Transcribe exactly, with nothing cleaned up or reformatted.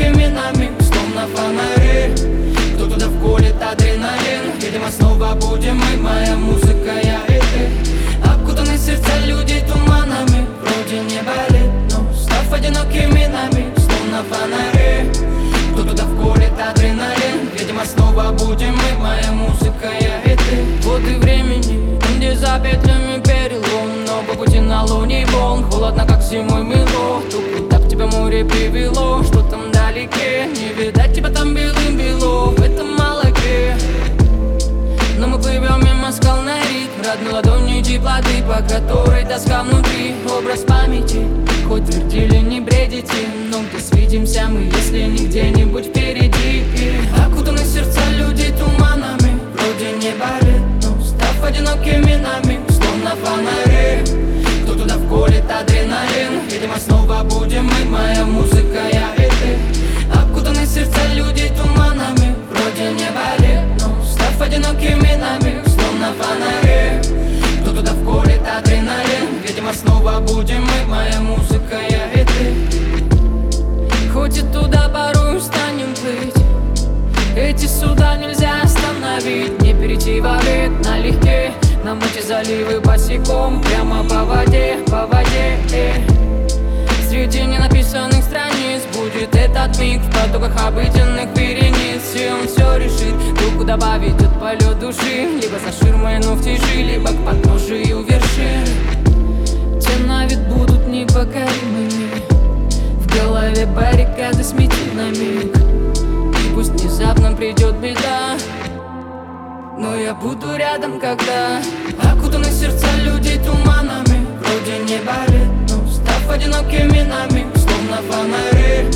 одинокими нами, словно фонари. Кто туда вколет адреналин? Видимо, снова будем мы, моя музыка, я и ты. Окутаны сердца людей туманами, вроде не болит, но став одинокими нами, словно фонари. Кто туда вколет адреналин? Видимо, снова будем мы, моя музыка, я и ты. Годы времени, где за петлями перелом, но по пути на луне волн, холодно, как зимой мыло. Куда б тебя море привело, что там вдалеке? Не видать тебя там белым-бело в этом молоке. Но мы плывем мимо скал на ритм родной ладони теплоты, по которой тоска внутри, образ памяти. Хоть твердили не бредите, но где свидимся мы, если не где-нибудь впереди? Окутаны сердца людей туманами, вроде не болит, но став одинокими нами, словно фонари. Кто туда вколет адреналин? Видимо, снова будем мы, моя музыка, я и ты. Окутаны сердца людей туманами, вроде не болит, но став одинокими нами, словно фонари. Кто туда вколет адреналин? Видимо, снова будем мы, моя музыка, я и ты. Хоть и туда порой устанем плыть, эти суда нельзя остановить. Не перейти во век налегке, нам эти заливы босиком, прямо по воде, по воде, э. Среди ненаписанных страниц будет этот миг в потоках обыденных верениц. И он все решит, руку добавить от полет души, либо за ширмой, но в тиши, либо к подножию вершин. Те на вид будут непокоримыми, в голове баррикады сметет на миг. И пусть внезапно придет беда, но я буду рядом, когда окутаны сердца людей туманами, вроде не болит, но став одинокими нами, словно фонари.